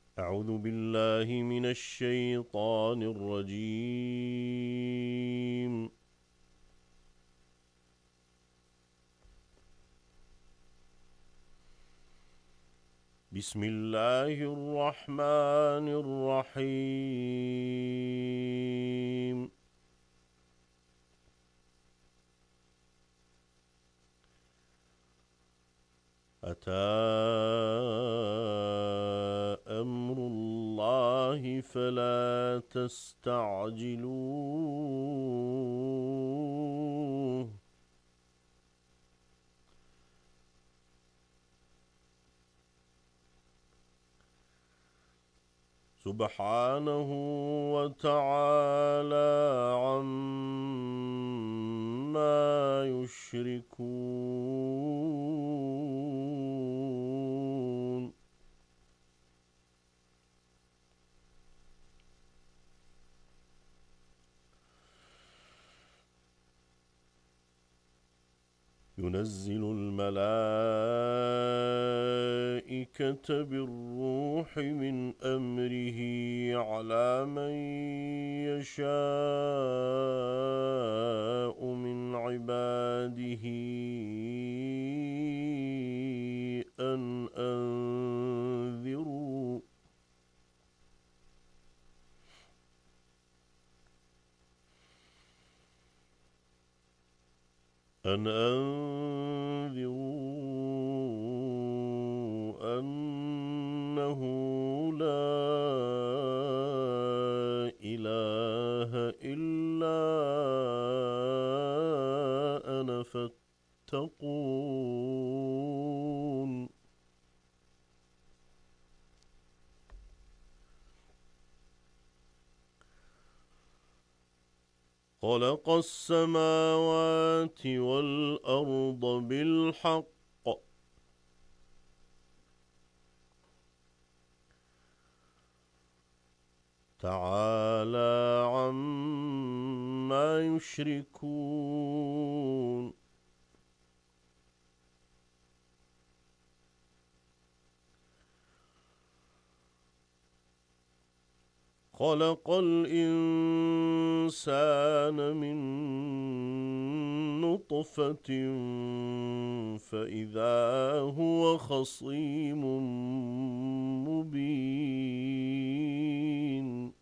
أعوذ بالله من الشيطان الرجيم. بسم الله الرحمن الرحيم. أتى أمر الله فلا تستعجلوه. سبحانه وتعالى عما يشركون. ينزل الملائكة بالروح من أمره على من يشاء من عباده أن أنذروا أنه لا إله إلا أنا فاتقون. خلق السماوات والأرض بالحق تعالى عما يشركون. خلق الإنسان من نطفة فإذا هو خصيم مبين.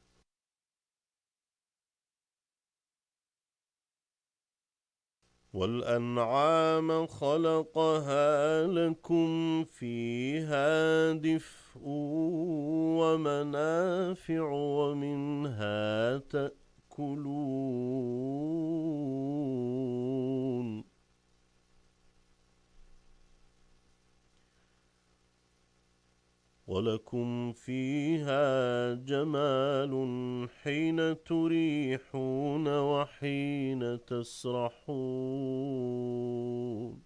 والأنعام خلقها لكم فيها دفء ومنافع ومنها تأكلون. ولكم فيها جمال حين تريحون وحين تسرحون.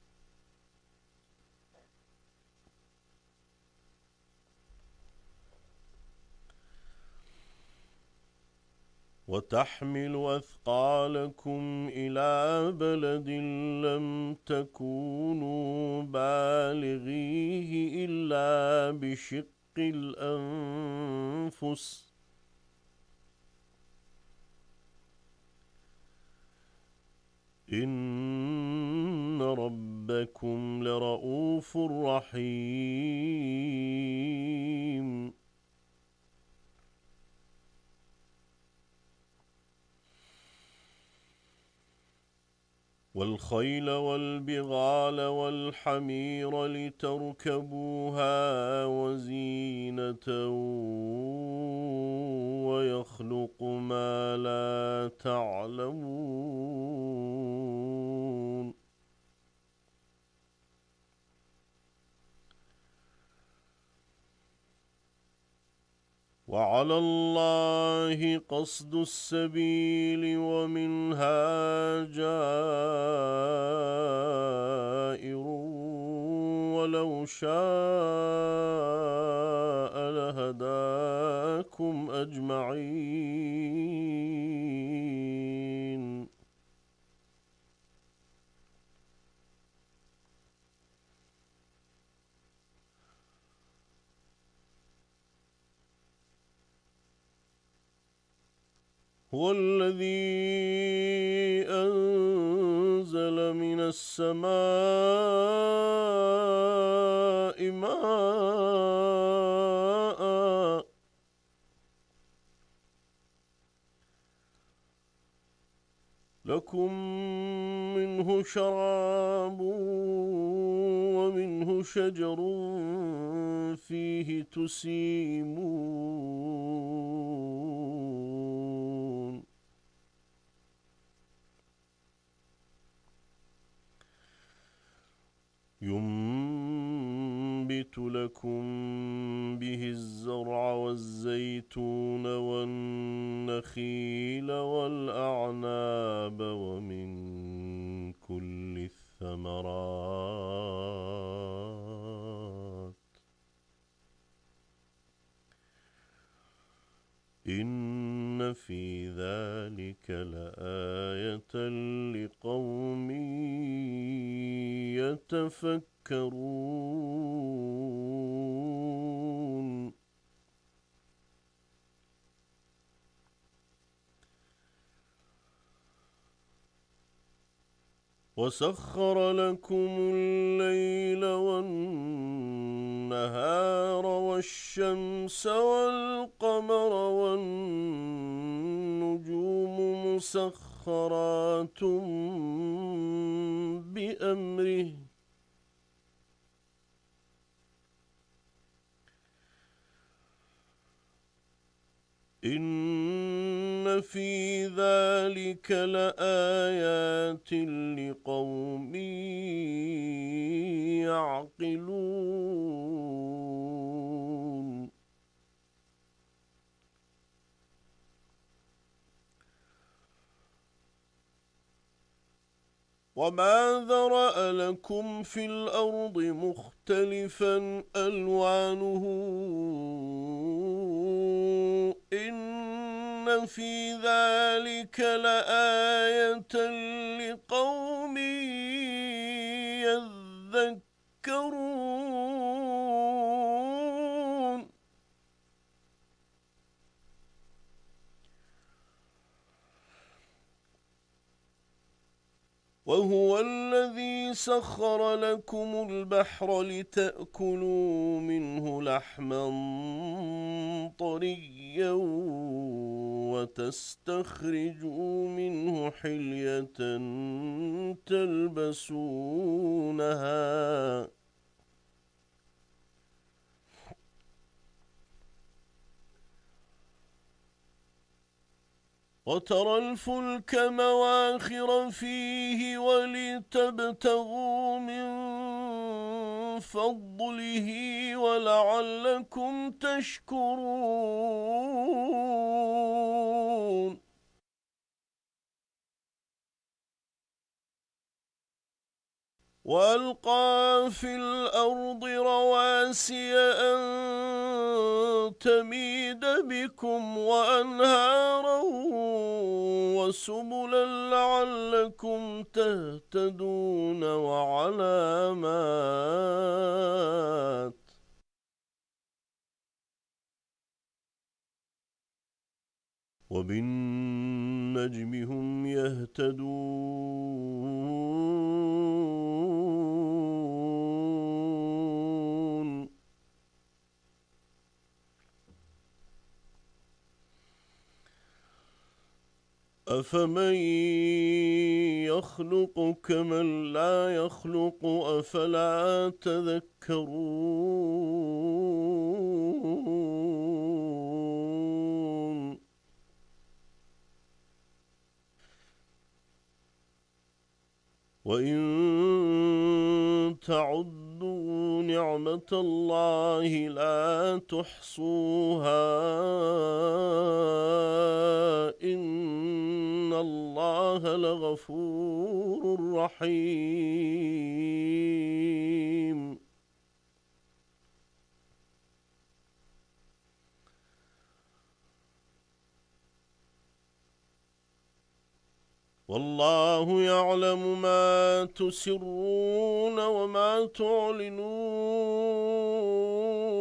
وتحمل أثقالكم إلى بلد لم تكونوا بالغيه إلا بشق الأنفس إن ربكم لرؤوف رحيم. والخيل والبغال والحمير لتركبوها وزينة ويخلق ما لا تعلمون. وعلى الله قصد السبيل ومنها جائر ولو شاء لهداكم أجمعين. هو الذي أنزل من السماء ماء لكم منه شراب ومنه شجر فيه تسيمون ينبت لكم به الزرع والزيتون والنخيل والأعناب ومن كل الثمرات إن في ذلك لآية لقوم يتفكرون وسخر لكم الليل والنهار والشمس والقمر والنجوم مسخرات بأمره إن في ذلك لآيات لقوم يعقلون وما ذرأ لكم في الأرض مختلفا ألوانه إن في ذلك لآية لقوم يذكرون وهو الذي سخر لكم البحر لتأكلوا منه لحما طريا وتستخرجوا منه حلية تلبسونها وترى الفلك مواخر فيه ولتبتغوا من فضله ولعلكم تشكرون وألقى في الأرض رواسي أن تميد بكم وأنهارا وسبلا لعلكم تهتدون وعلامات وبالنجم هم يهتدون أفمن يخلق كمن لا يخلق أفلا تذكرون وإن تعدوا نعمة الله لا تحصوها إن الله لغفور رحيم والله يعلم ما تسرون وما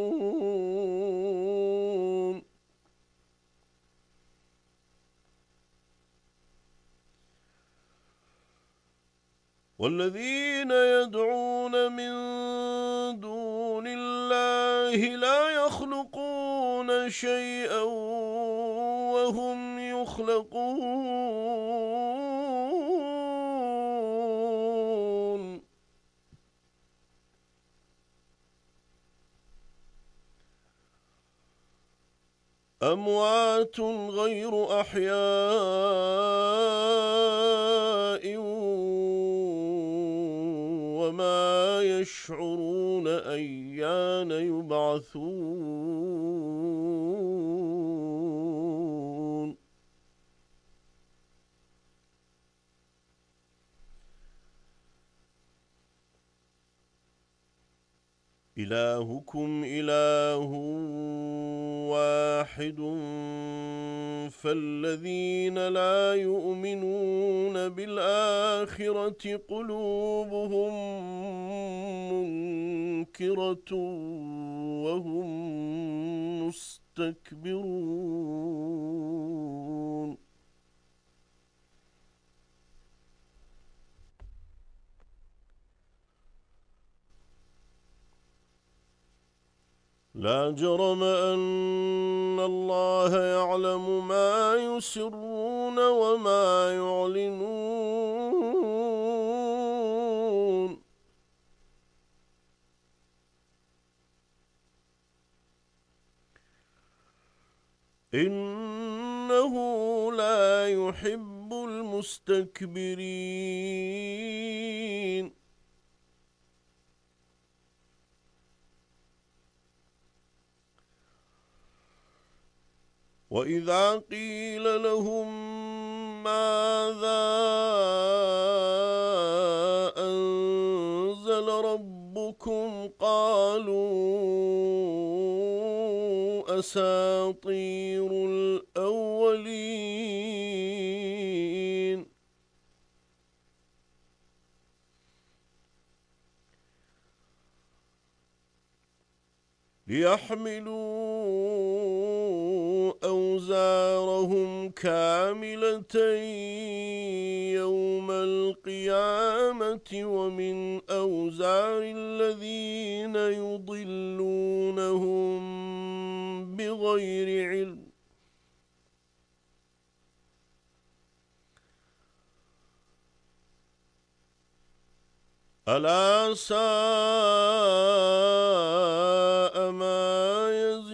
تعلنون والذين يدعون من دون الله لا يخلقون شيئا وهم يخلقون أموات غير أحياء وما يشعرون أيان يبعثون إلهكم إله واحد فالذين لا يؤمنون بالآخرة قلوبهم منكرة وهم مستكبرون لا جرم أن الله يعلم ما يسرون وما يعلنون إنه لا يحب المستكبرين وإذا قيل لهم ماذا أنزل ربكم قالوا أساطير الأولين ليحملوا أوزارهم كاملة يوم القيامة ومن أوزار الذين يضلونهم بغير علم ألا ساء ما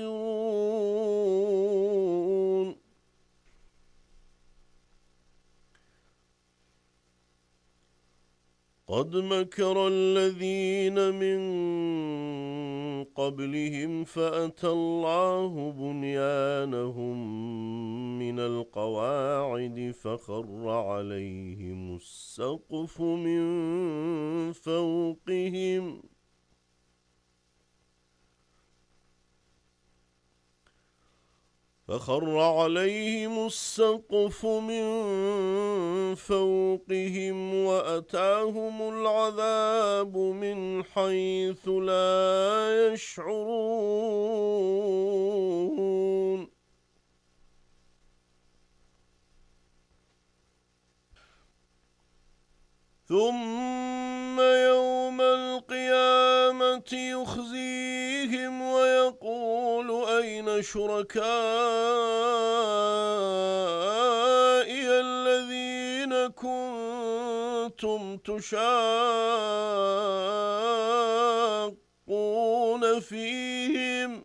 يزرون قد مكر الذين من قبلهم فأتى الله بنيانهم من القواعد فخر عليهم السقف من فوقهم وأتاهم العذاب من حيث لا يشعرون ثم يوم القيامة يخزيهم ويقول أين شركائي الذين كنتم تشاقون فيهم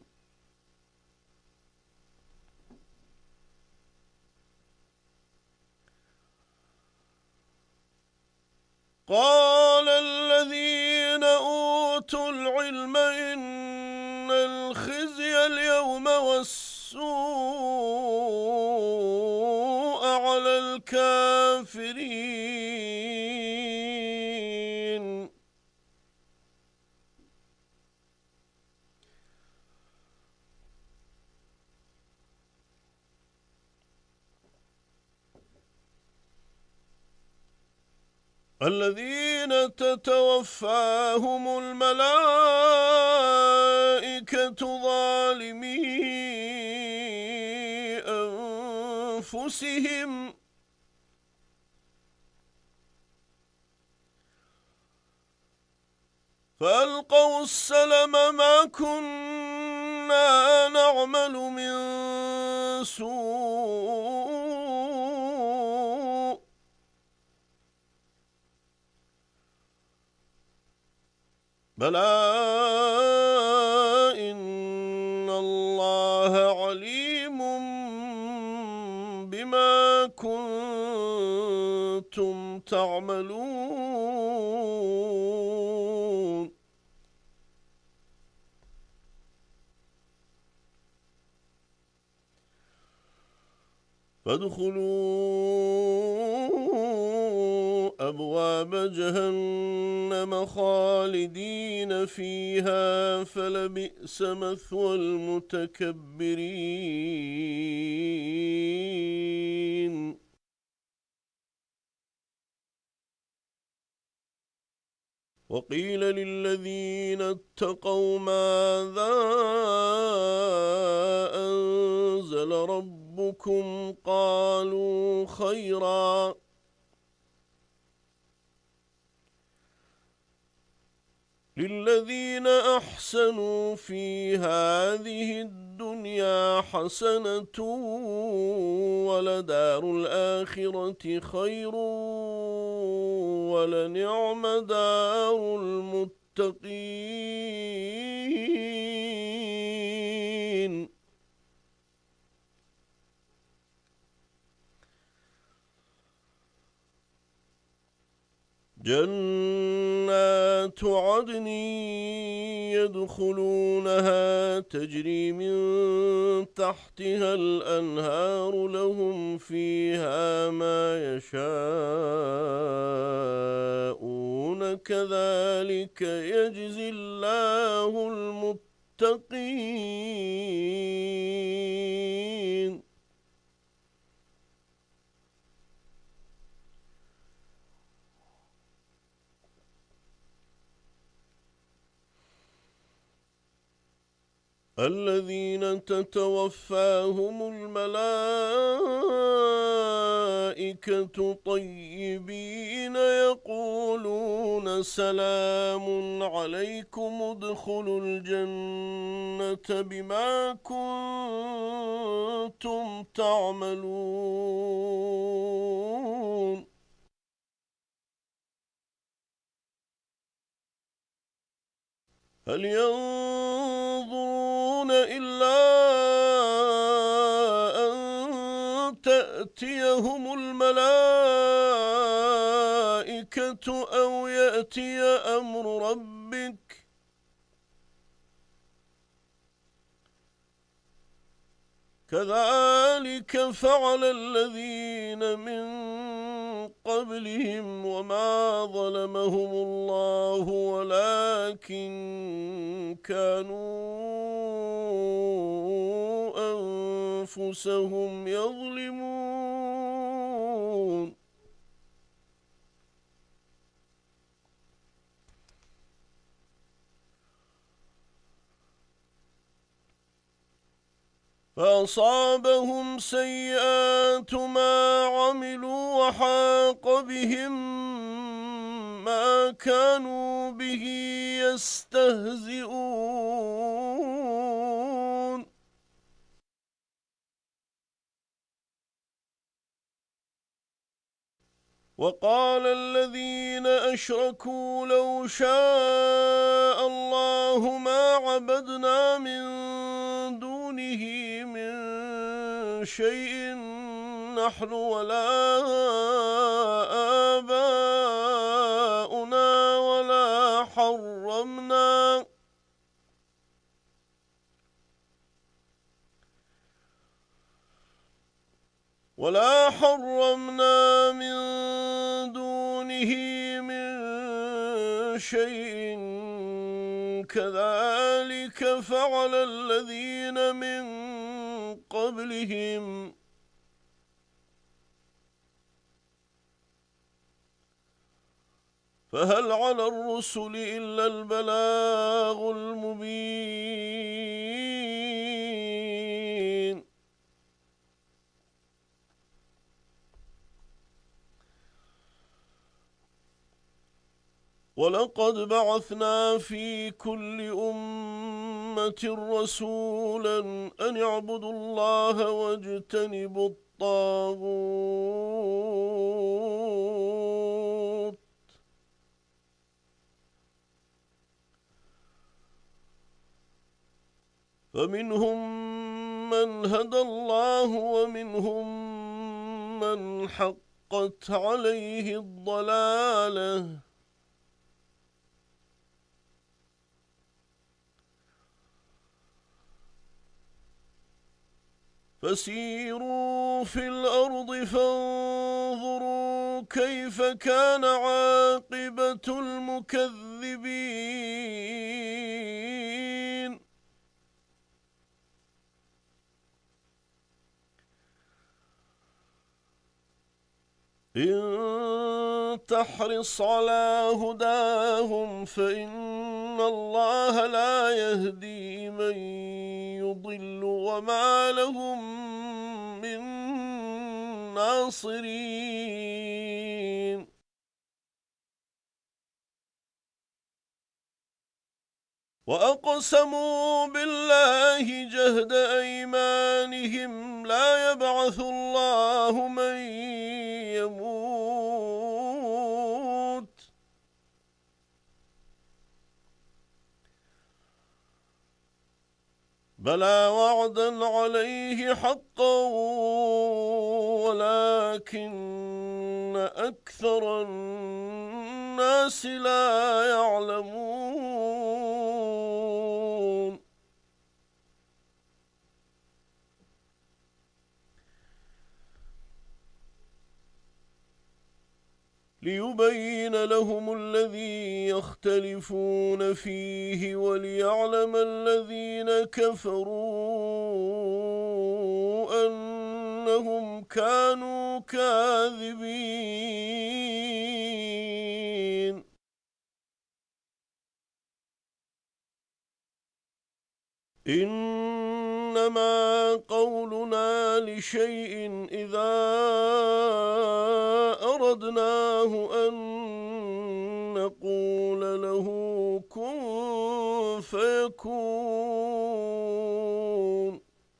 قال الذين أوتوا العلم إن الخزي اليوم والسوء على الكافرين الذين تتوفاهم الملائكة ظالمي أنفسهم فألقوا السلم ما كنا نعمل من سوء بلى إن الله عليم بما كنتم تعملون فادخلوا أبواب جهنم خالدين فيها فلبئس مثوى المتكبرين وقيل للذين اتقوا ماذا أنزل ربكم قالوا خيرا للذين أحسنوا في هذه الدنيا حسنة ولدار الآخرة خير ولنعم دار المتقين جنات عدن يدخلونها تجري من تحتها الأنهار لهم فيها ما يشاءون كذلك يجزي الله المتقين الذين تتوفاهم الملائكة طيبين يقولون سلام عليكم ادخلوا الجنة بما كنتم تعملون هل ينظرون إلا أن تأتيهم الملائكة أو يأتي أمر ربك كذلك فعل الذين من قبلهم وما ظلمهم الله ولكن كانوا أنفسهم يظلمون فأصابهم سيئات ما عملوا وحاق بهم ما كانوا به يستهزئون وقال الذين أشركوا لو شاء الله ما عبدنا من دونه من شيء نحن ولا آباؤنا ولا حرمنا من دونه من شيء كذلك فعل الذين من قبلهم فهل على الرسل إلا البلاغ المبين ولقد بعثنا في كل أمة رسولا أن اعبدوا الله واجتنبوا الطاغوت فمنهم من هدى الله ومنهم من حقت عليه الضلالة فسيروا في الأرض فانظروا كيف كان عاقبة المكذبين إن تحرص على هداهم فإن الله لا يهدي من يضل وما لهم من ناصرين وأقسموا بالله جهد أيمانهم لا يبعث الله من يموت بلى وعدا عليه حقا ولكن أكثر الناس لا يعلمون ليبين لهم الذي يختلفون فيه وليعلم الذين كفروا أنهم كانوا كاذبين إنما قولنا لشيء إذا أردناه أن نقول له كن فيكون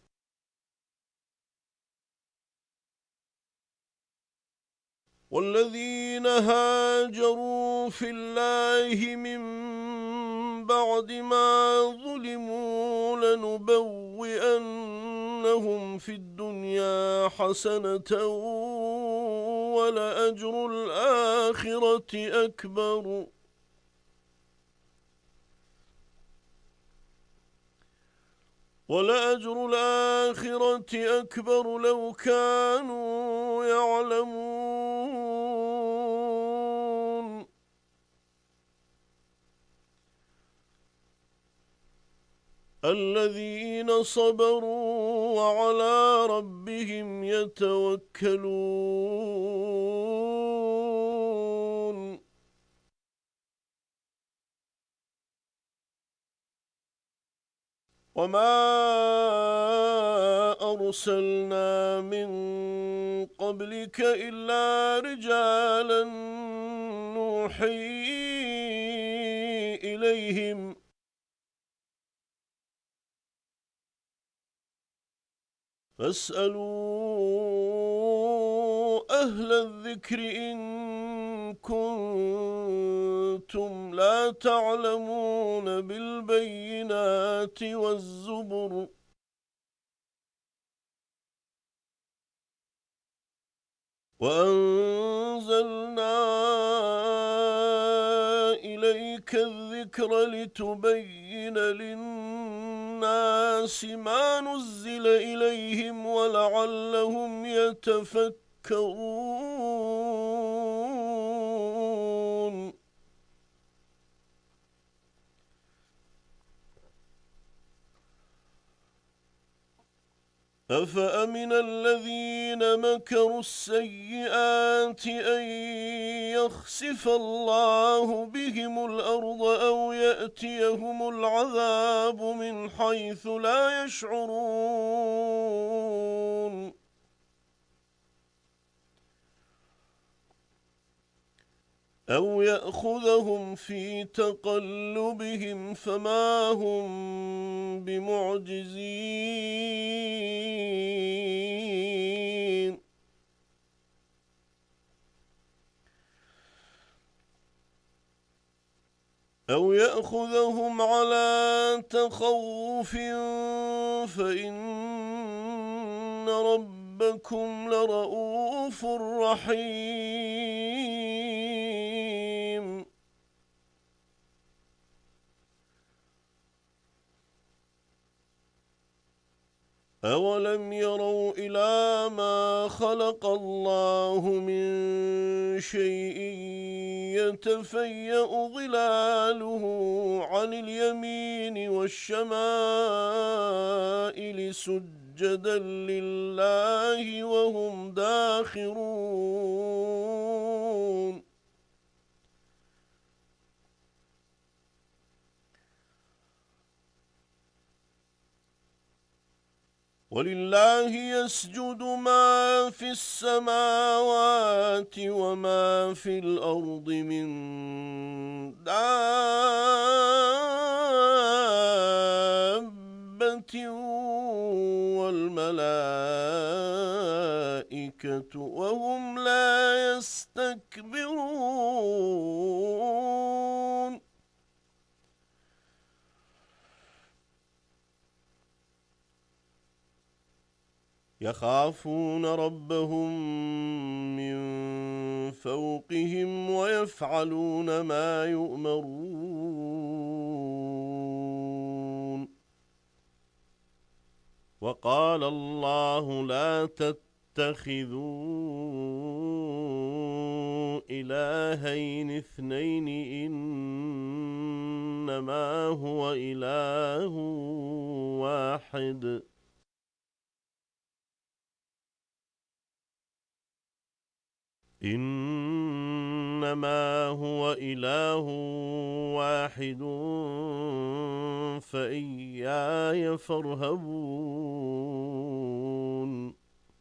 والذين هاجروا في الله من بعد ما ظلموا لنبوئنهم في الدنيا حسنة ولأجر الآخرة أكبر لو كانوا يعلمون الذين صبروا وعلى ربهم يتوكلون وما أرسلنا من قبلك إلا رجالا نوحي إليهم فاسألوا أهل الذكر إن كنتم لا تعلمون بالبينات والزبر وأنزلنا إليك الذكر لتبين للناس ما نزل إليهم ولعلهم يتفكرون أفأمن الذين مكروا السيئات أن يخسف الله بهم الأرض أو يأتيهم العذاب من حيث لا يشعرون أو يأخذهم في تقلبهم فما هم بمعجزين أو يأخذهم على تخوف فإن ربكم لرؤوف رحيم أولم يروا إلى ما خلق الله من شيء يتفيأ ظلاله عن اليمين والشمائل سجدا لله وهم داخرون ولله يسجد ما في السماوات وما في الأرض من دابة والملائكة وهم لا يستكبرون يخافون ربهم من فوقهم ويفعلون ما يؤمرون وقال الله لا تتخذوا إلهين اثنين إنما هو إله واحد إنما هو إله واحد فإياي فارهبون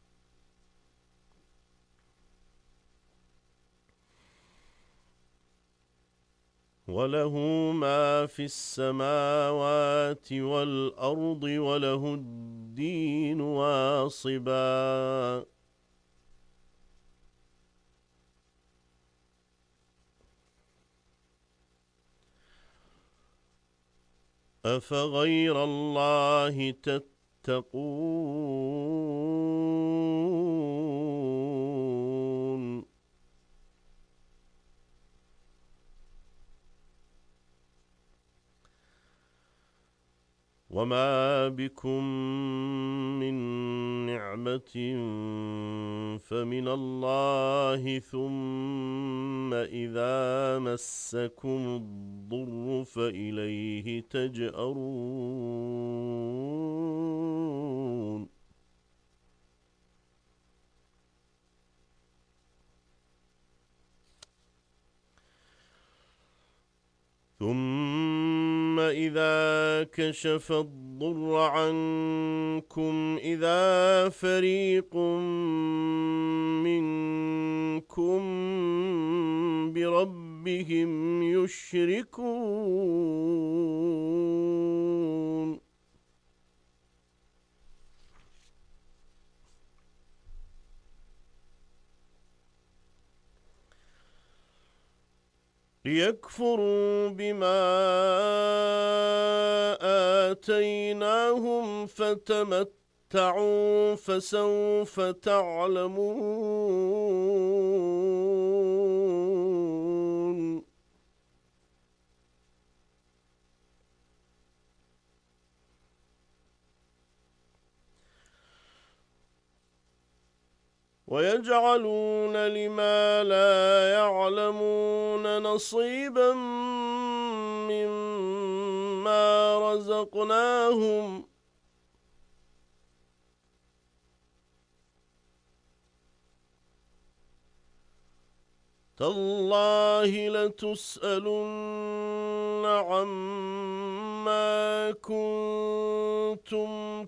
وله ما في السماوات والأرض وله الدين واصبا أفغير الله تتقون وما بكم من نعمة فمن الله ثم إذا مسكم الضر فإليه تجأرون ثم إذا كشف الضر عنكم إذا فريق منكم بربهم يشركون ليكفروا بما آتيناهم فتمتعوا فسوف تعلمون ويجعلون لما لا يعلمون نصيبا مما رزقناهم تالله لتسألن عما كنتم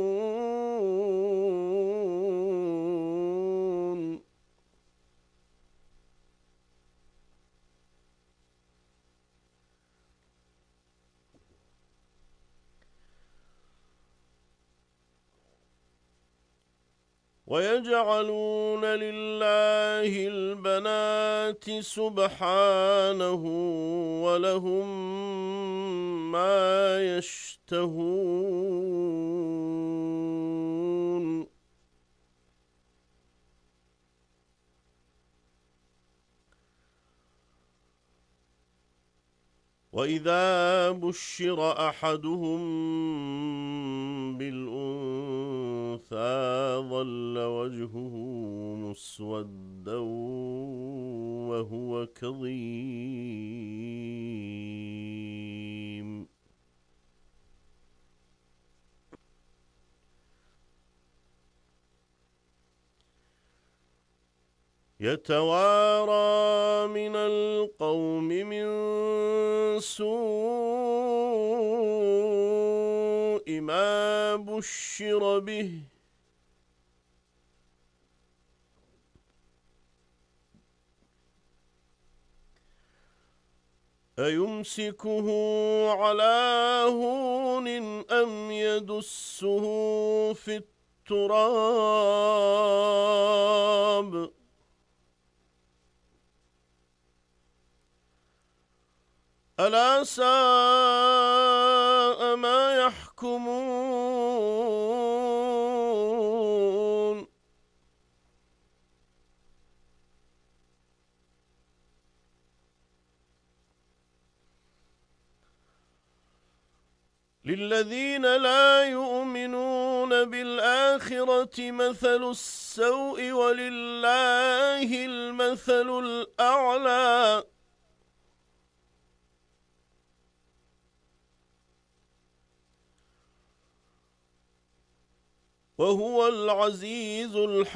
تفترون ويجعلون لله البنات سبحانه ولهم ما يشتهون وإذا بشر أحدهم بالأنثى ظل وجهه مسودا وهو كظيم يتوارى من القوم من سوء ما بشر به أيمسكه على هون أم يدسه في التراب ألا ساء ما يحكمون للذين لا يؤمنون بالآخرة مثل السوء ولله المثل الأعلى وهو العزيز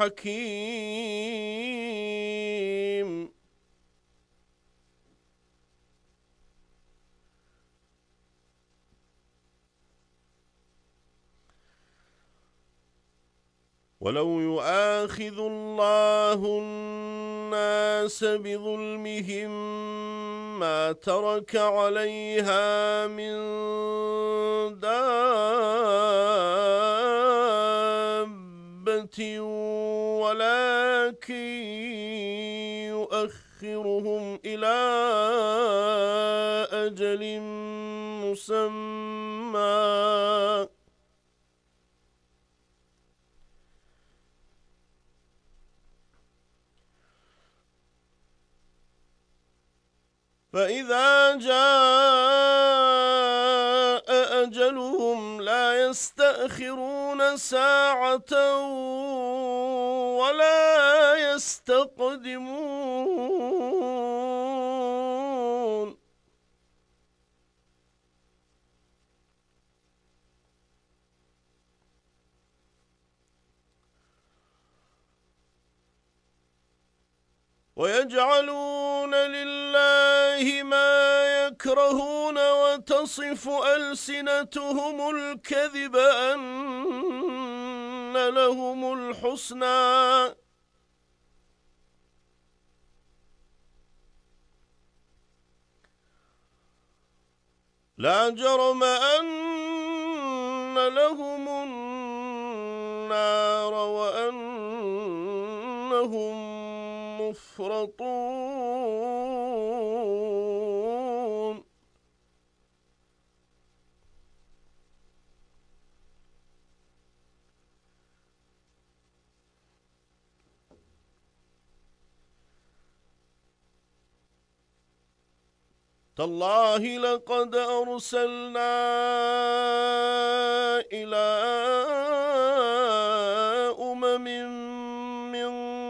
الحكيم ولو يؤاخذ الله الناس بظلمهم ما ترك عليها من دابة ولكن يؤخرهم إلى أجل مسمى فإذا جاء أجلهم لا يستأخرون ساعة ولا يستقدمون ويجعلون لله ما يكرهون وتصف ألسنتهم الكذب أن لهم الحسنى لا جرم أن لهم النار وأنهم مفرطون تالله لقد أرسلنا إلى أمم من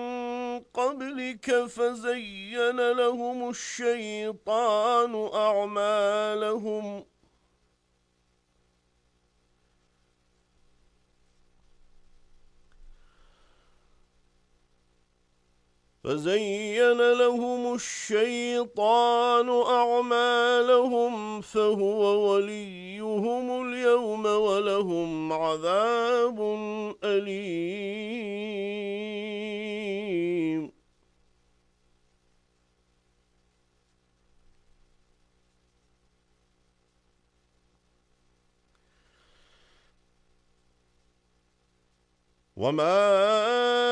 قبلك فزين لهم الشيطان أعمالهم فهو وليهم اليوم ولهم عذاب أليم وما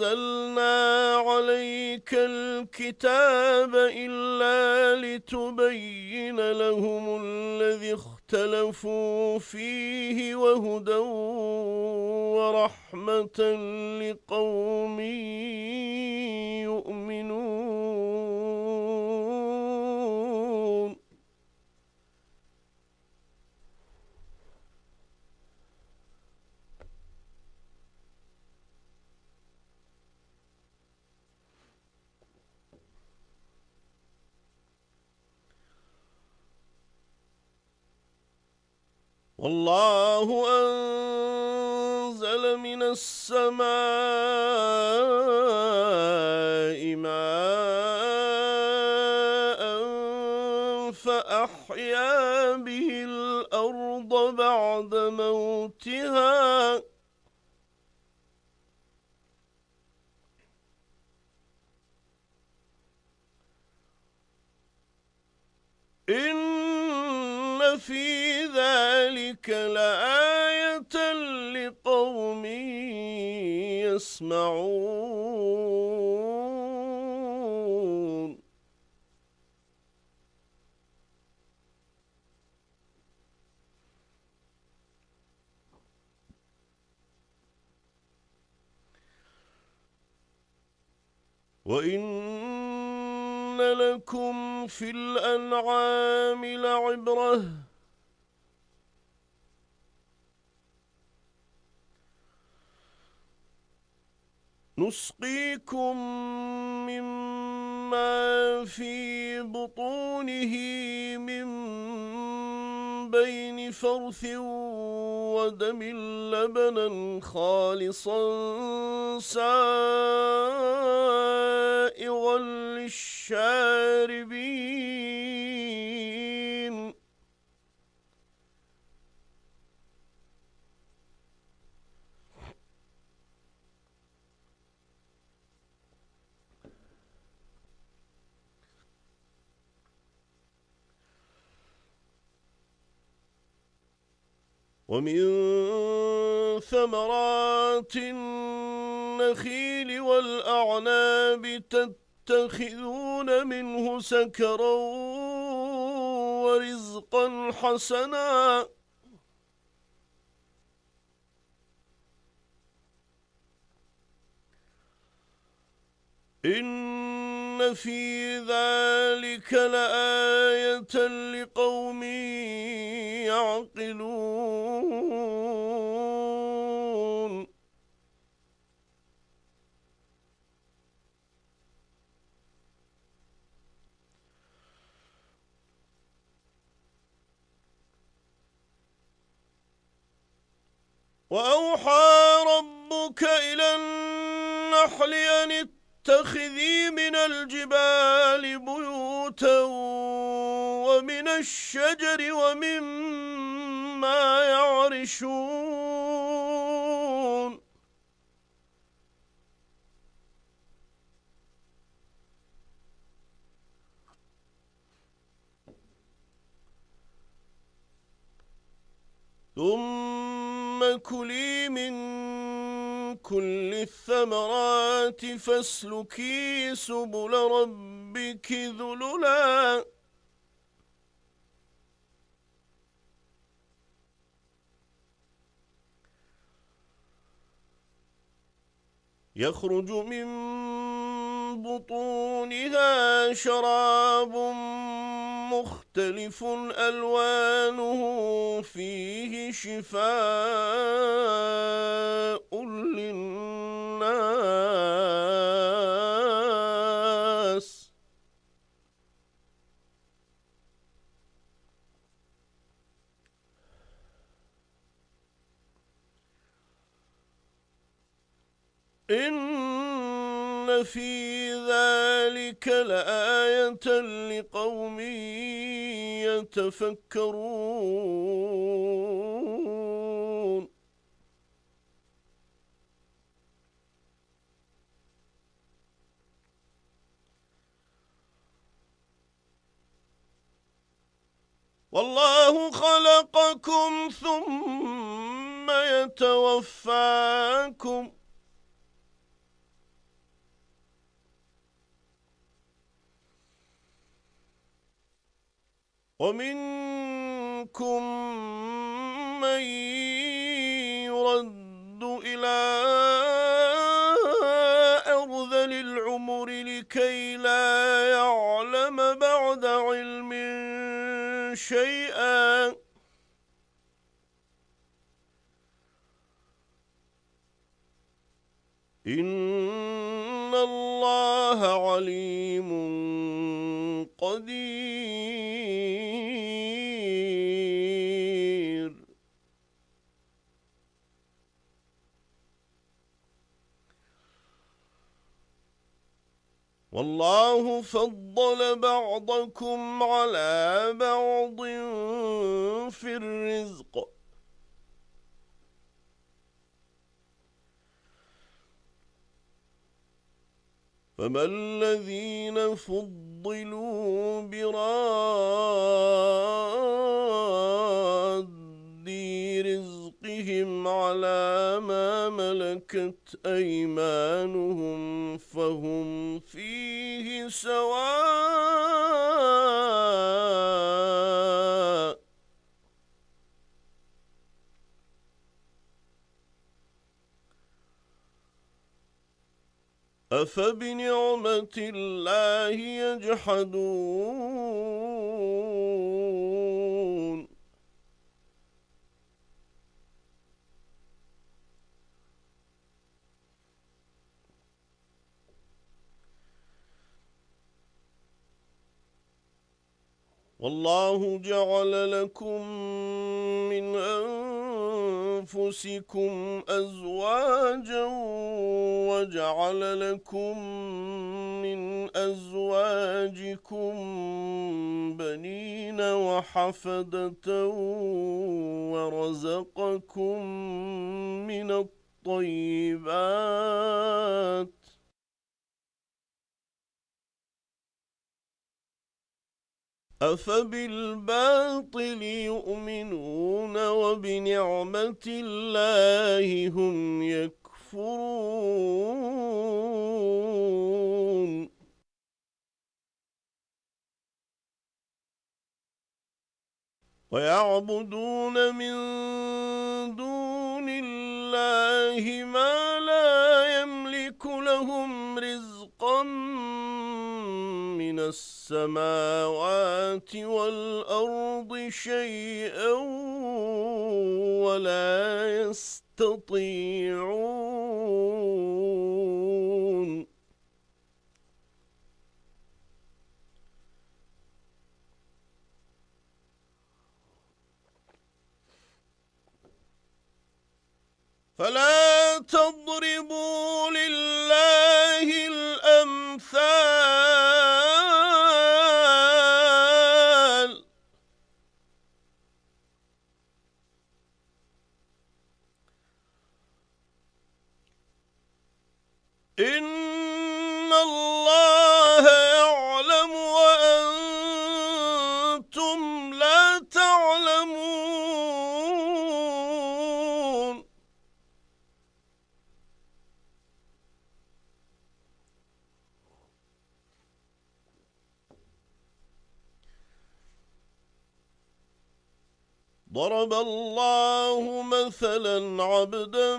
أنزلنا عليك الكتاب إلا لتبين لهم الذي اختلفوا فيه وهدى ورحمة لقوم يؤمنون. والله أنزل من السماء ماء فأحيا به الأرض بعد موتها إن في ذلك لآية لقوم يسمعون. وإن لكم في الأنعام لعبرة نسقيكم مما في بطونه من بين فرث ودم لبنا خالصا سائغا للشاربين. ومن ثمرات النخيل والأعناب تتخذون منه سكرا ورزقا حسنا إن في ذلك لآية لقوم يعقلون. وأوحى ربك إلى النحل أن اتخذي من الجبال بيوتا ومن الشجر ومما يعرشون ثم كلي من كل الثمرات فاسلكي سبل ربك ذللا يخرج من بطونها شراب مختلف ألوانه فيه شفاء للناس إن في ذلك لآية لقوم يتفكرون. والله خلقكم ثم يتوفاكم ومنكم من يرد إلى أرذل العمر لكي لا يعلم بعد علم شيئا. إن الله عليم قدير. والله فضل بعضكم على بعض في الرزق، فما الذين فضلوا براد رزقهم على ما ملكت أيمانهم فهم فيه سواء. أفبنعمة الله يجحدون. والله جعل لكم من أنفسكم أزواجا وجعل لكم من أزواجكم بنين وحفدة ورزقكم من الطيبات، أفبالباطل يؤمنون وبنعمة الله هم يكفرون. ويعبدون من دون الله ما لا يملك لهم رزقا من السماوات والأرض شيئا ولا يستطيعون. فلا تضربوا لله الأمثال، إن الله يعلم وأنتم لا تعلمون. ضرب الله مثلا عبدا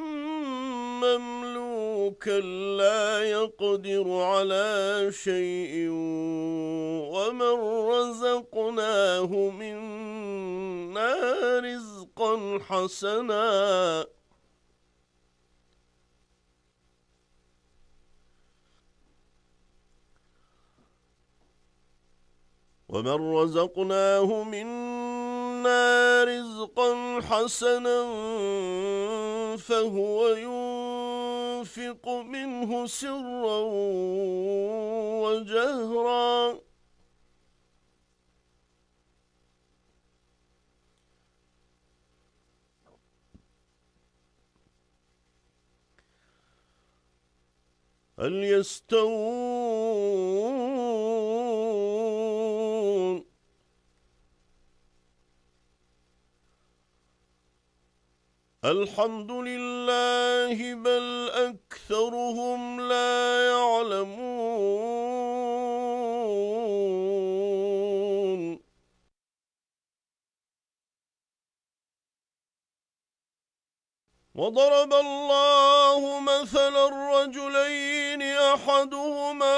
مملوكا لا يقدر على شيء ومن رزقناه منا رزقا حسنا فهو ينفق منه سرا وجهرا هل يستوون؟ الحمد لله بل أكثرهم لا يعلمون. وضرب الله مثلا الرجلين أحدهما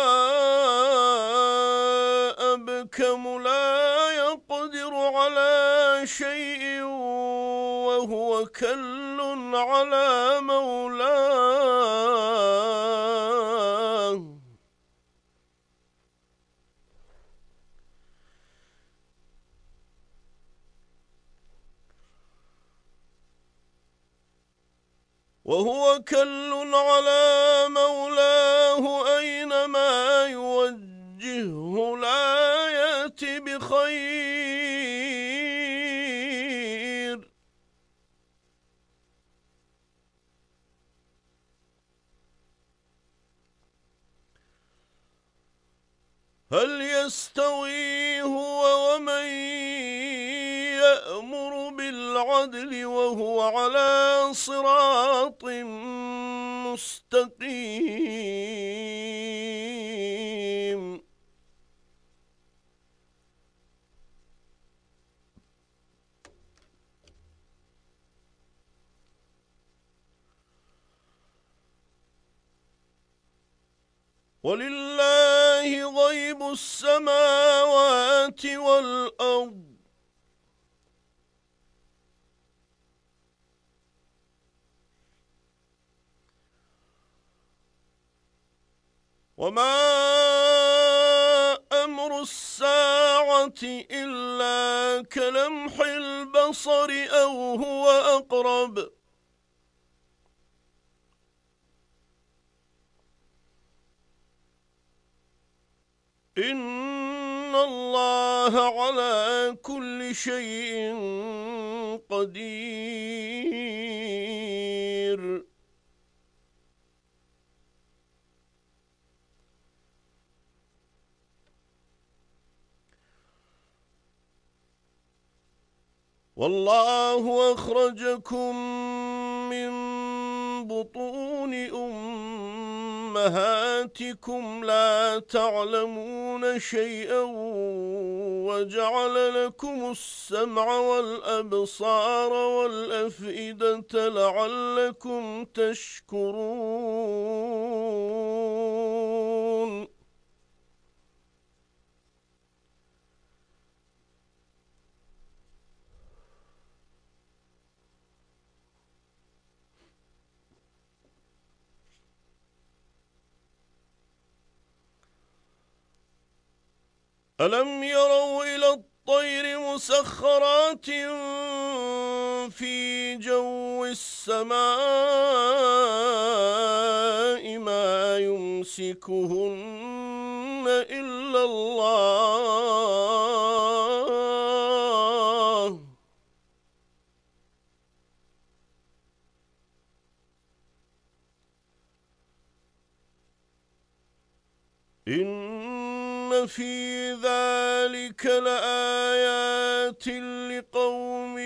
أبكم لا يقدر على شيء وهو كل على مولاه أينما يوجهه لا يأتي بخير. هل يستوي هو ومن يأمر بالعدل وهو على صراط مستقيم؟ ولله غيب السماوات والأرض وما أمر الساعة إلا كلمح البصر أو هو أقرب إن الله على كل شيء قدير. والله أخرجكم من بطون أمهاتكم لا تعلمون شيئا وجعل لكم السمع والأبصار والأفئدة لعلكم تشكرون. ألم يروا إلى الطير مسخرات في جو السماء ما يمسكهن إلا الله إن في ذلك لآيات لقوم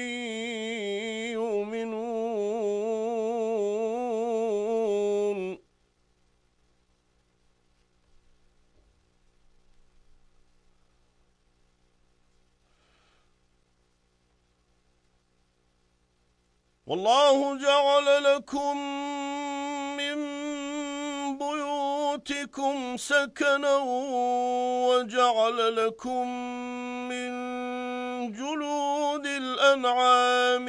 يؤمنون. والله جعل لكم من بيوتكم سكنا وجعل لكم من جلود الأنعام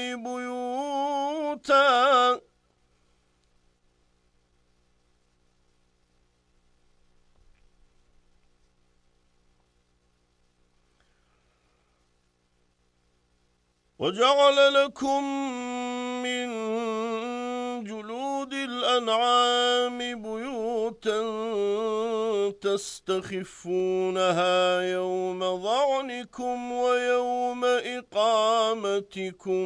بيوتا تستخفونها يوم ظعنكم ويوم إقامتكم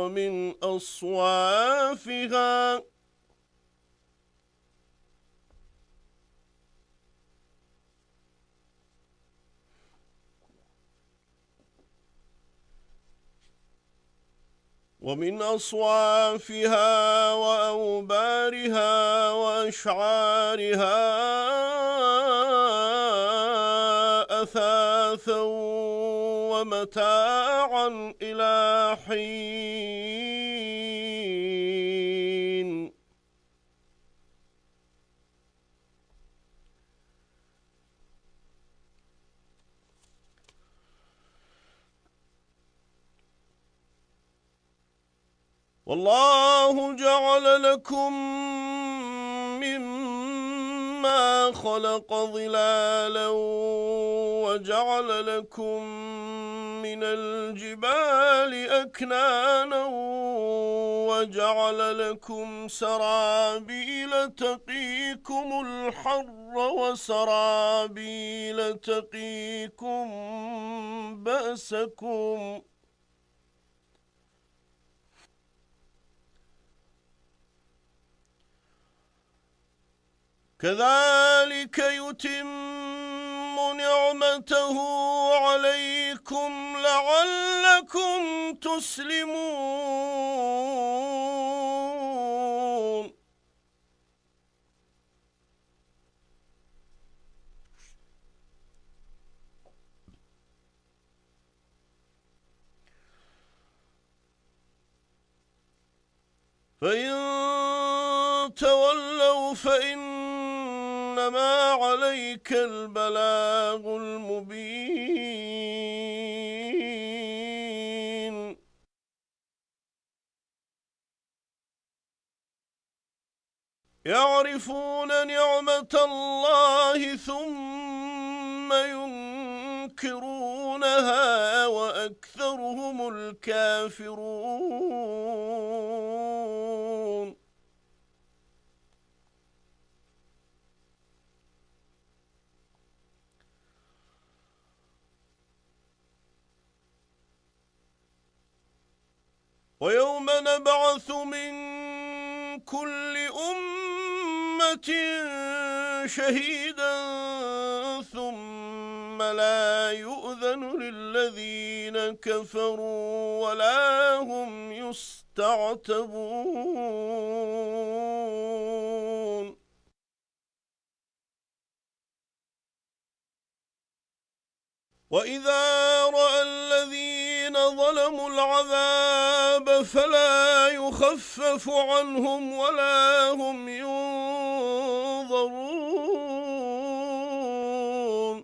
ومن أصوافها وأوبارها وأشعارها أثاثا ومتاعا إلى حين. والله جعل لكم مما خلق ظلالا وجعل لكم من الجبال أكنانا وجعل لكم سرابيل تقيكم الحر وسرابيل تقيكم بأسكم كذلك يتم نعمته عليكم لعلكم تسلمون فإن تولوا فإنما عليك البلاغ المبين يعرفون نعمة الله ثم ينكرونها وأكثرهم الكافرون ويوم نبعث من كل أمة شهيدا ثم لا يؤذن للذين كفروا ولا هم يستعتبون وإذا رأى الذين ظلموا العذاب فلا يخفف عنهم ولا هم ينظرون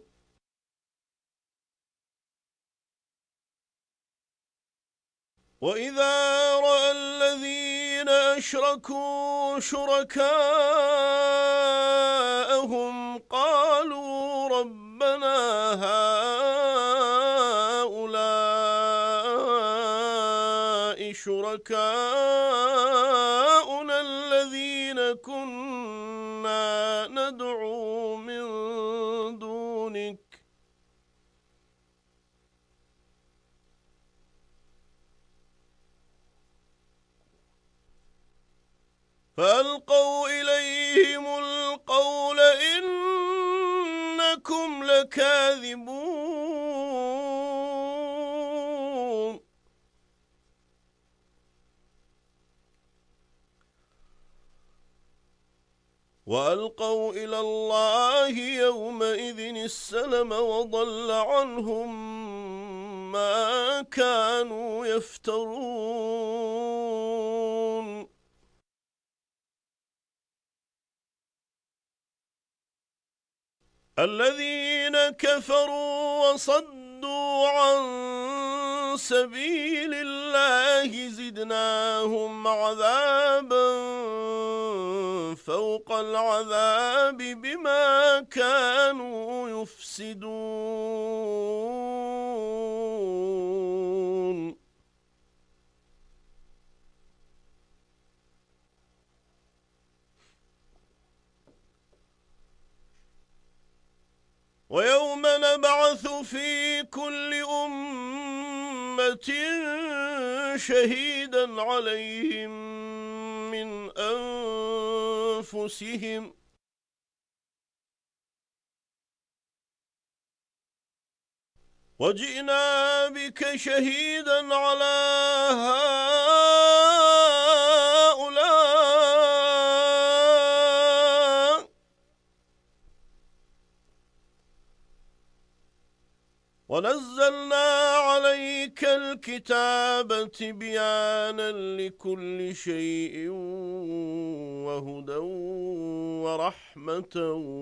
وإذا رأى الذين أشركوا شركاءهم قالوا ربنا هؤلاء شركاؤنا الذين كنا ندعو من دونك فألقوا إليهم القول إنكم لكاذبون وألقوا إلى الله يومئذ السلم وضل عنهم ما كانوا يفترون الذين كفروا وصدوا عن سبيل الله زدناهم عذابا فوق العذاب بما كانوا يفسدون ويوم نبعث في كل أمة شهيدا عليهم من أنفسهم وجئنا بك شهيدا على هؤلاء ونزلنا عليك الكتاب تبيانا لكل شيء وهدى ورحمة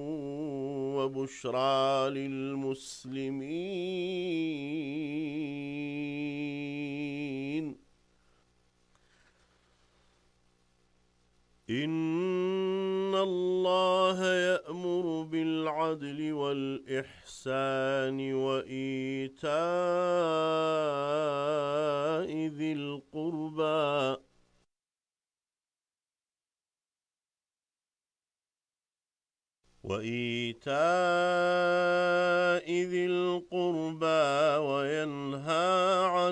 وبشرى للمسلمين إن الله يأمر بالعدل والإحسان وإيتاء ذي القربى وينهى عن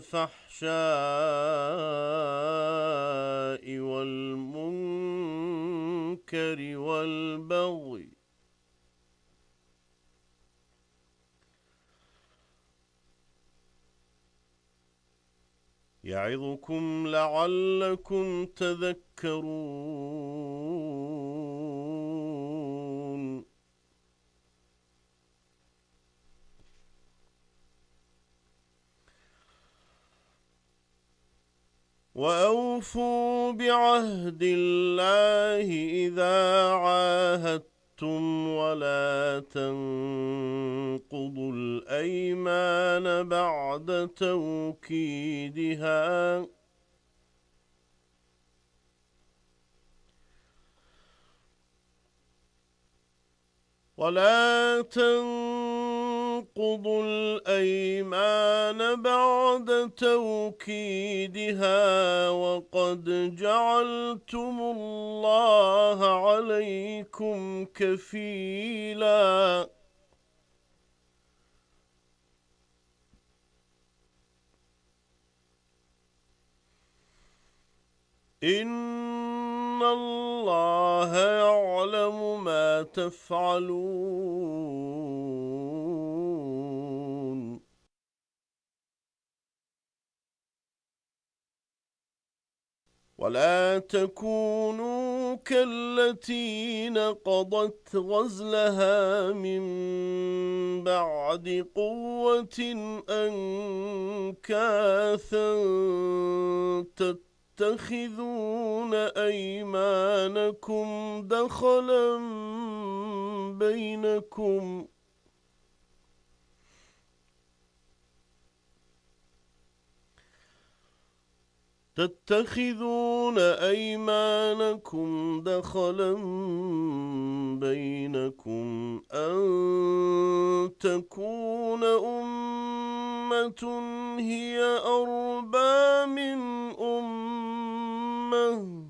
الفحشاء والمنكر والبغي يعظكم لعلكم تذكرون وأوفوا بعهد الله إذا عاهدتم ولا تنقضوا الأيمان بعد توكيدها وقد جعلتم الله عليكم كفيلا إن الله يعلم ما تفعلون ولا تكونوا كالتي نقضت غزلها من بعد قوة أنكاثا تتخذون أيمانكم دخلا بينكم أن تكون أمة هي أربى من أمة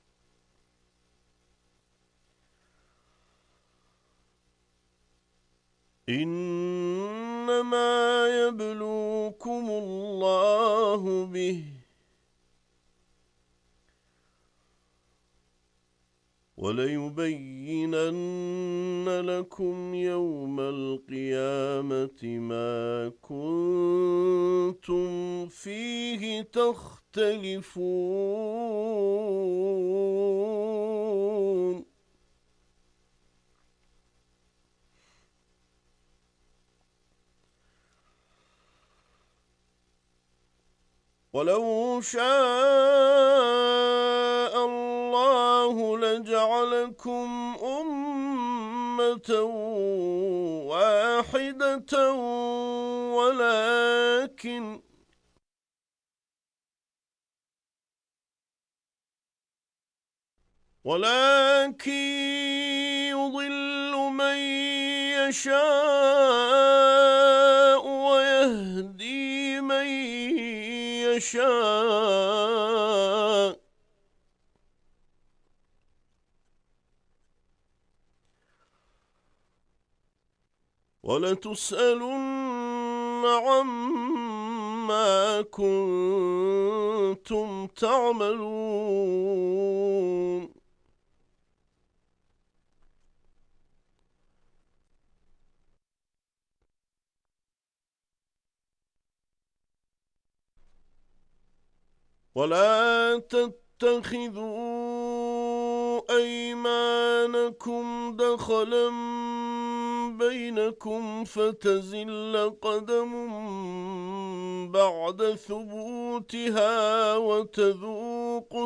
إنما يبلوكم الله به وليبينن لكم يوم القيامة ما كنتم فيه تختلفون ولو شاء الله لجعلكم أمة واحدة ولكن يضل من يشاء ويهدي من يشاء ولتسألن عما كنتم تعملون ولا تتخذوا أيمانكم دخلا بينكم فتزل قدم بعد ثبوتها وتذوقوا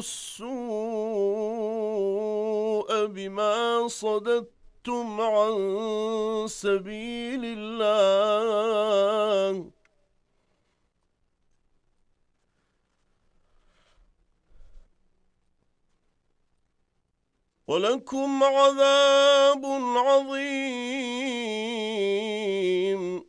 السوء بما صددتم عن سبيل الله ولكم عذاب عظيم.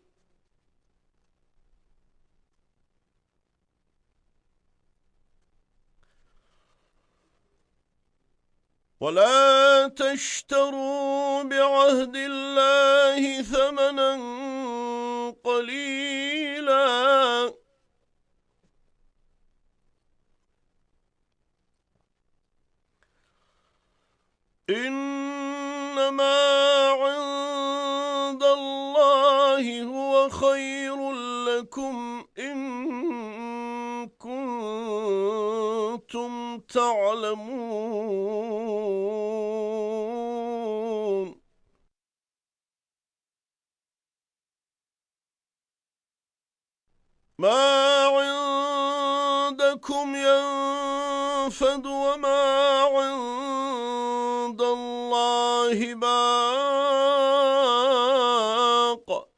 ولا تشتروا بعهد الله ثمنا قليلا. إنما عند الله هو خير لكم إن كنتم تعلمون. ما عندكم ينفد وما عند الله باق.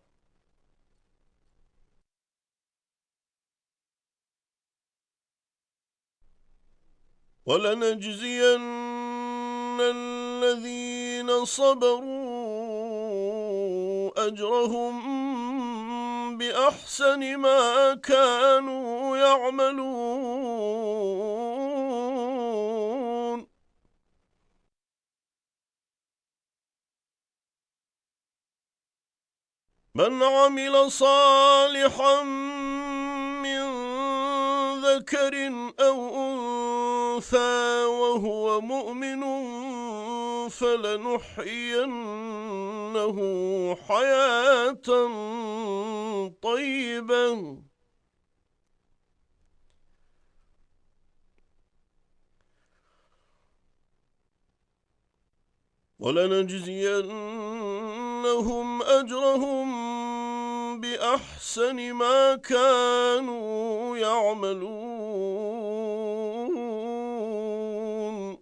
ولنجزين الذين صبروا أجرهم بأحسن ما كانوا يعملون. من عمل صالحا من ذكر أو أنثى وهو مؤمن فلنحيينه حياة طيبة ولنجزينهم أجرهم بأحسن ما كانوا يعملون.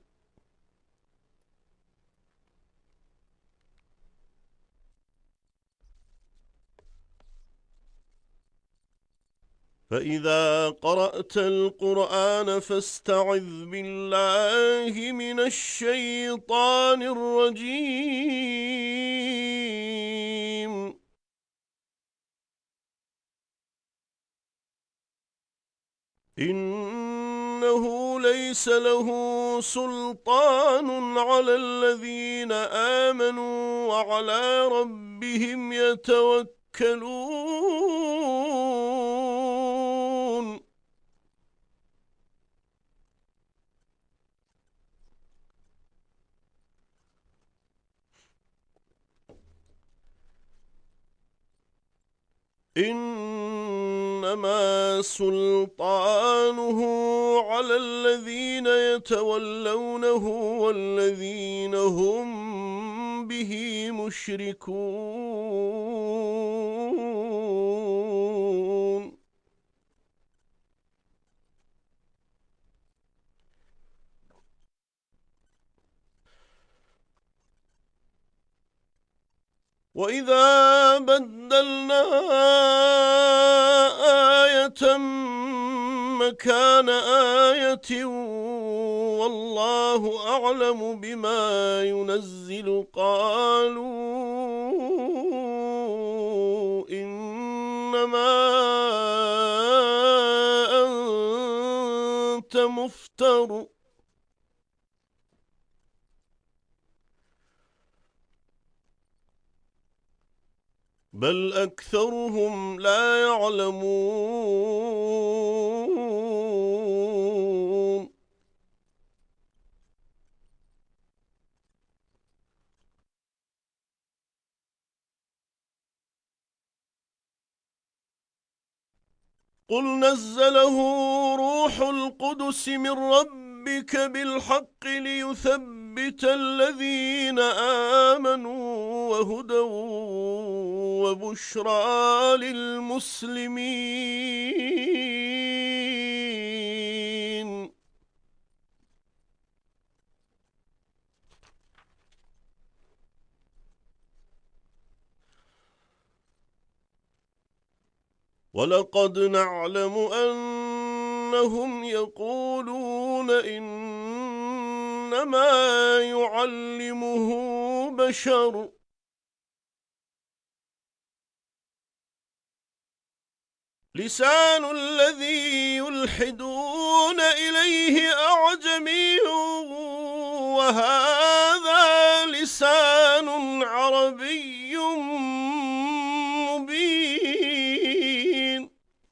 فإذا قرأت القرآن فاستعذ بالله من الشيطان الرجيم. إنه ليس له سلطان على الذين آمنوا وعلى ربهم يتوكلون. إنما سلطانه على الذين يتولونه والذين هم به مشركون. وإذا بدلنا آية مكان آية والله أعلم بما ينزل قالوا إنما أنت مفتر بل أكثرهم لا يعلمون. قل نزله روح القدس من ربك بالحق ليثبت الذين آمنوا وهدى وبشرى للمسلمين. ولقد نعلم أنهم يقولون إنما إنما يعلمه بشر لسان الذي يلحدون إليه أعجمي وهذا لسان عربي مبين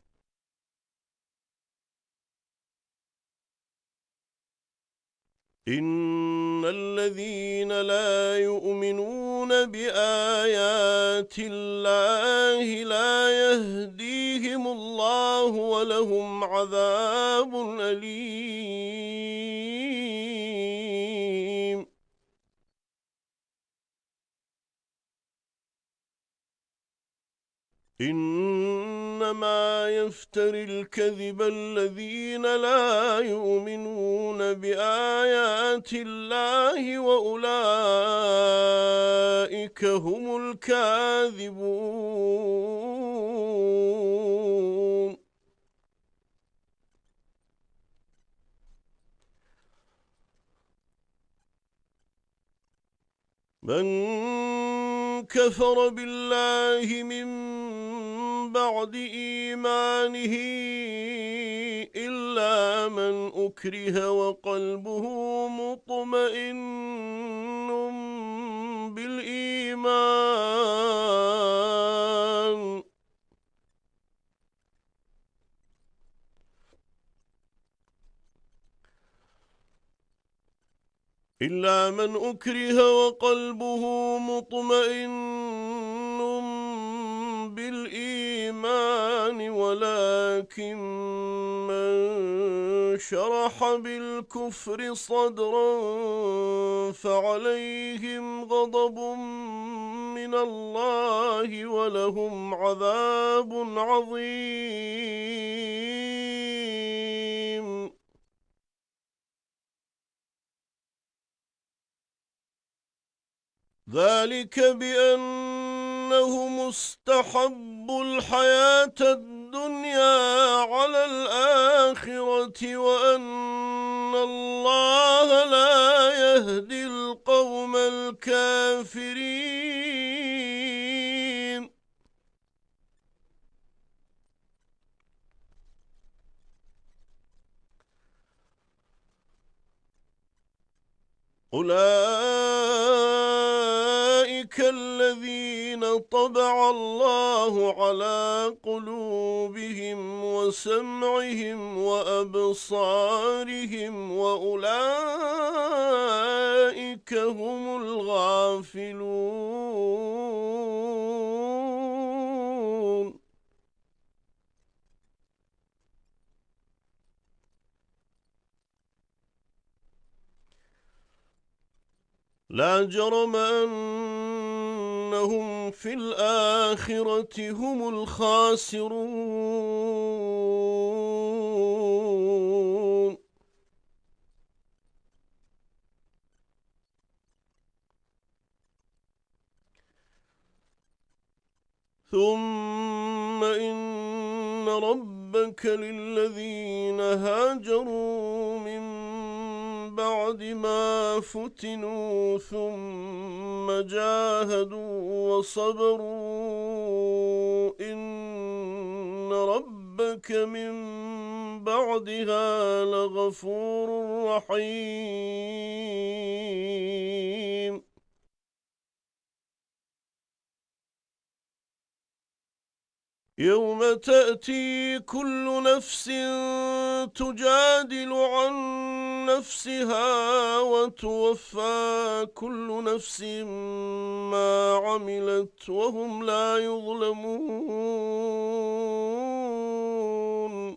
إن الذين لا يؤمنون بآيات الله لا يهديهم الله ولهم عذاب أليم إنما يفتري الكذب الذين لا يؤمنون بآيات الله وأولئك هم الكاذبون من كفر بالله من بعد إيمانه إلا من أكره وقلبه مطمئن بالإيمان ولكن من شرح بالكفر صدرا فعليهم غضب من الله ولهم عذاب عظيم ذلك بأنهم استحبوا الحياة الدنيا على الآخرة وأن الله لا يهدي القوم الكافرين أولئك الذين طبع الله على قلوبهم وسمعهم وأبصارهم وأولئك هم الغافلون لا جرم أنهم في الآخرة هم الخاسرون ثم إن ربك للذين هاجروا من بعد ما فتنوا ثم جاهدوا وصبروا إن ربك من بعدها لغفور رحيم يوم تأتي كل نفس تجادل عن نفسها وتوفى كل نفس ما عملت وهم لا يظلمون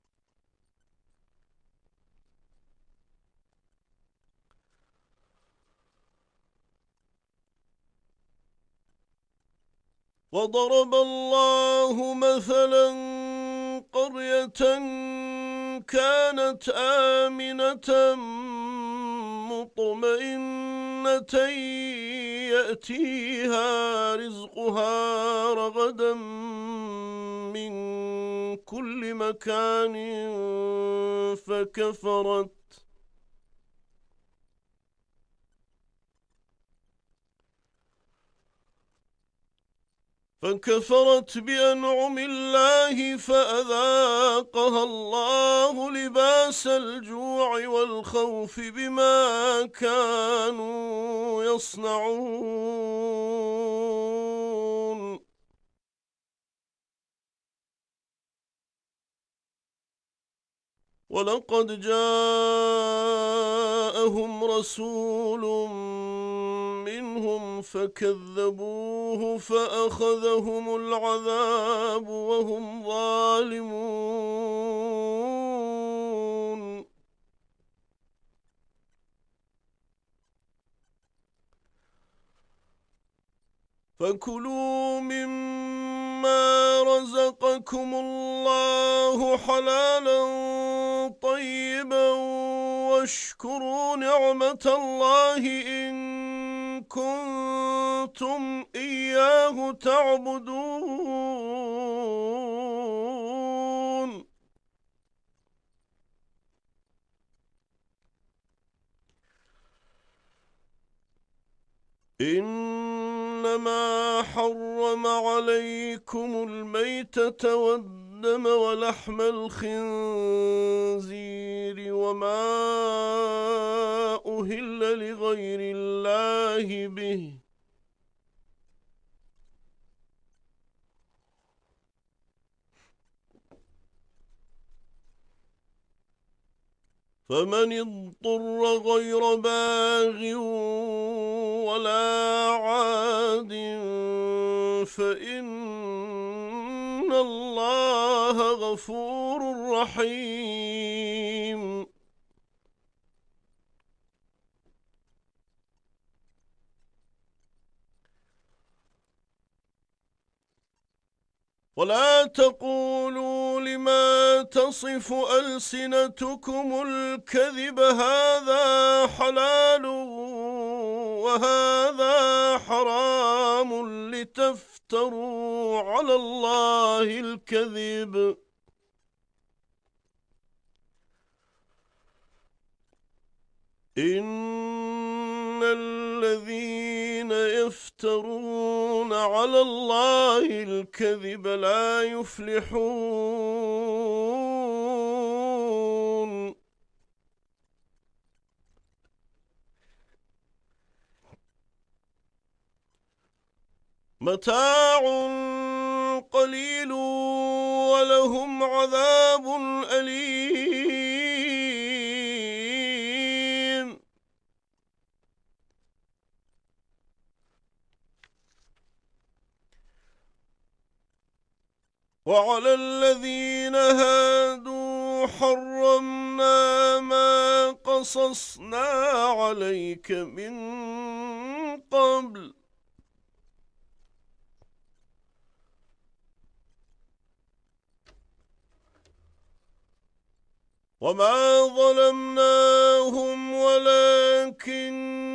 وضرب الله مثلا قرية كانت آمنة مطمئنة يأتيها رزقها رغدا من كل مكان فكفرت بأنعم الله فأذاقها الله لباس الجوع والخوف بما كانوا يصنعون. ولقد جاءهم رسول منهم فكذبوه فأخذهم العذاب وهم ظالمون. فكلوا مما رزقكم الله حلالا طيبا واشكروا نعمة الله إن كنتم إياه تعبدون. إنما حرم عليكم الميتة والدم ولحم الخنزير وما أهل لغير الله به، فمن اضطر غير باغ ولا عاد فإن الله غفور رحيم. ولا تقولوا لما تصف ألسنتكم الكذب هذا حلال وهذا حرام لتفتروا على الله الكذب. إن الذين يفترون على الله الكذب لا يفلحون. متاع قليل ولهم عذاب أليم. وعلى الذين هادوا حرمنا ما قصصنا عليك من قبل وما ظلمناهم ولكن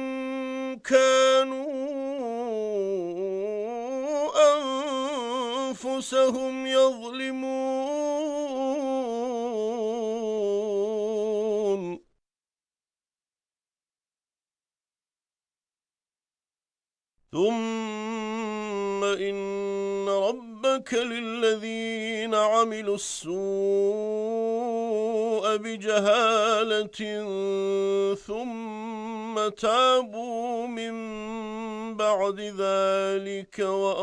كانوا أنفسهم يظلمون. ثم إن ربك للذين عملوا السوء بجهالة ثم تابوا من بعد ذلك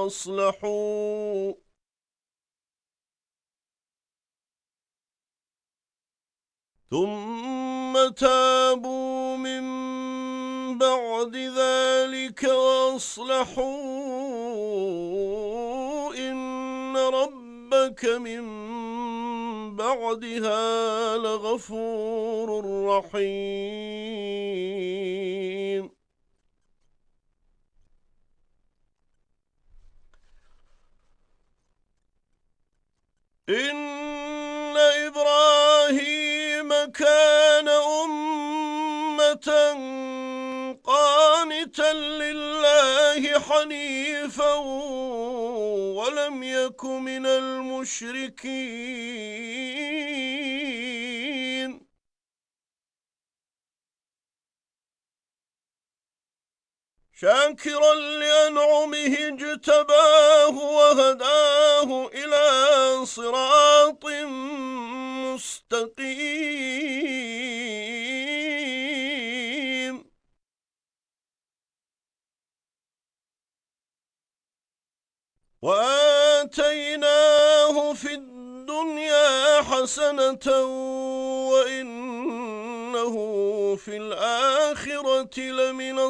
وأصلحوا إن ربك من بعدها لغفور رحيم. إن إبراهيم كان أمة قانتا لله حنيفا ولم يك من المشركين. شاكرا لأنعمه اجتباه وهداه إلى صراط مستقيم وآتيناه في الدنيا حسنة وإنه في الآخرة لمن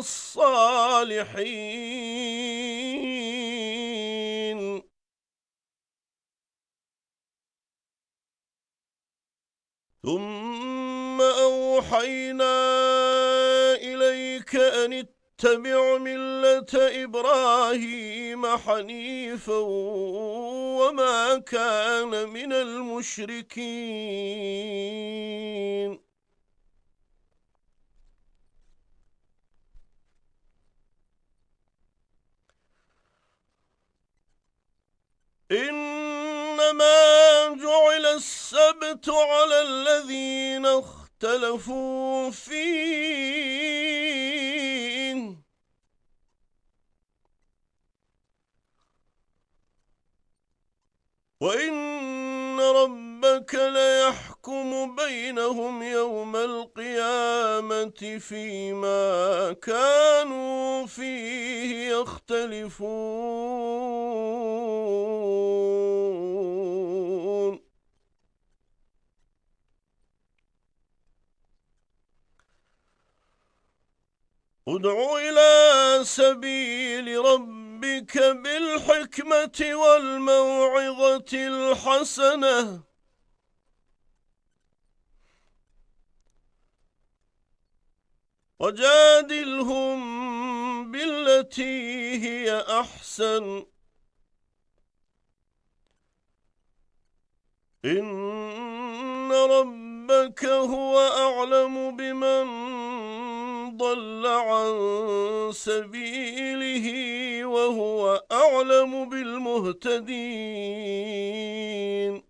الصالحين ثم أوحينا إليك أن اتبع ملة إبراهيم حنيفا وما كان من المشركين إنما جعل السبت على الذين اختلفوا فيه وإن ربك ليحكم بينهم يوم القيامة فيما كانوا فيه يختلفون ادع إلى سبيل ربك بالحكمة والموعظة الحسنة وجادلهم بالتي هي أحسن إن ربك هو أعلم بمن ضل عن سبيله وهو أعلم بالمهتدين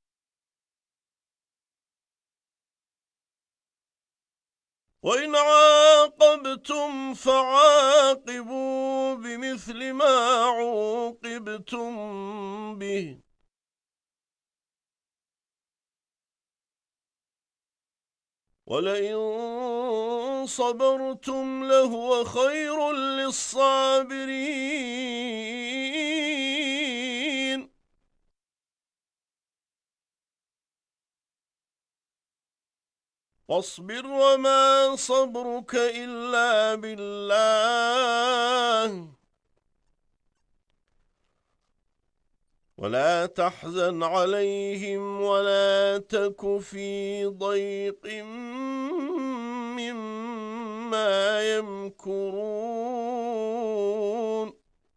وإن عاقبتم فعاقبوا بمثل ما عوقبتم به ولئن صبرتم لهو خير للصابرين واصبر وما صبرك إلا بالله ولا تحزن عليهم ولا تك في ضيق مما يمكرون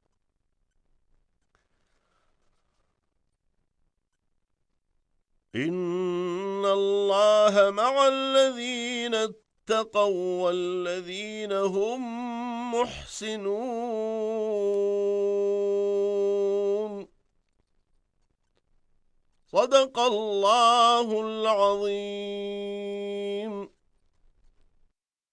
إن الله مع الذين اتقوا والذين هم محسنون صدق الله العظيم.